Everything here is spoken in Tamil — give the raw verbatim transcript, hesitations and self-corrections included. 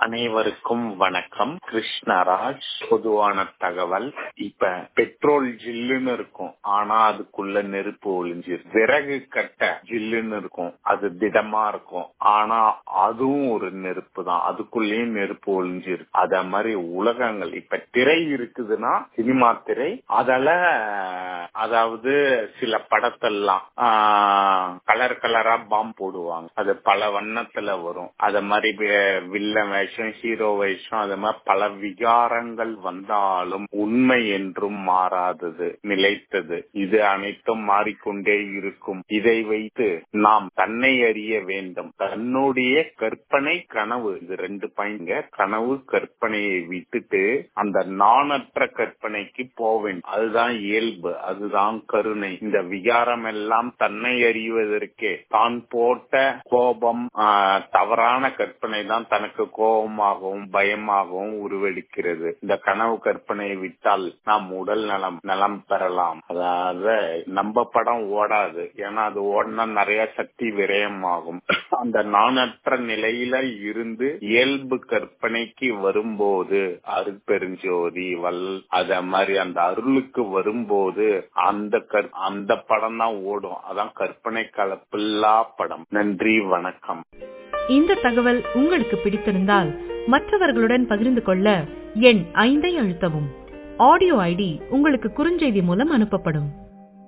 அனைவருக்கும் வணக்கம். கிருஷ்ணராஜ். பொதுவான தகவல், இப்ப பெட்ரோல் ஜில்லுன்னு இருக்கும், ஆனா அதுக்குள்ள நெருப்பு ஒளிஞ்சிரு. விறகு கட்ட ஜில்லுன்னு இருக்கும், அது திடமா இருக்கும், ஆனா அதுவும் ஒரு நெருப்பு தான், அதுக்குள்ளேயும் நெருப்பு ஒளிஞ்சிரு. அத மாதிரி உலகங்கள், இப்ப திரை இருக்குதுன்னா சினிமா திரை, அதில அதாவது சில படத்தெல்லாம் கலர் கலரா பாம்பு போடுவாங்க, அது பல வண்ணத்துல வரும். அத மாதிரி வில்ல வேஷம், ஹீரோ வேஷம், அது மாதிரி பல விகாரங்கள் வந்தாலும் உண்மை என்றும் மாறாதது, நிலைத்தது. இது அனைத்தும் மாறிக்கொண்டே இருக்கும். இதை வைத்து நாம் தன்னை அறிய வேண்டும். தன்னுடைய கற்பனை கனவு, இது ரெண்டு பாயிண்ட், கனவு கற்பனையை விட்டுட்டு அந்த நாணற்ற கற்பனைக்கு போவேன். அதுதான் இயல்பு, அதுதான் கருணை. இந்த விகாரம் எல்லாம் தன்னை அறிவதற்கே தான் போட்ட கோபம், தவறான கற்பனை தான் தனக்கு கோபமாகவும் பயமாகவும் உருவெடுக்கிறது. இந்த கனவு கற்பனையை விட்டால் நாம் உடல் நலம் நலம் பெறலாம். அதாவது நம்ம படம் ஓடாது, ஏன்னா அது ஓடினா நிறைய சக்தி விரயமாகும். அந்த நாணற்ற நிலையில இருந்து இயல்பு கற்பனைக்கு வரும்போது அருட்பெருஞ்சோதி வல் அத மாதிரி அந்த அருளுக்கு வரும்போது அந்த அந்த படம் தான் ஓடும். அதான் கற்பனை கலப்பில்லா படம். நன்றி, வணக்கம். இந்த தகவல் உங்களுக்கு பிடித்திருந்தால் மற்றவர்களுடன் பகிர்ந்து கொள்ள எண் ஐந்தை அழுத்தவும். ஆடியோ ஐடி உங்களுக்கு குறுஞ்செய்தி மூலம் அனுப்பப்படும்.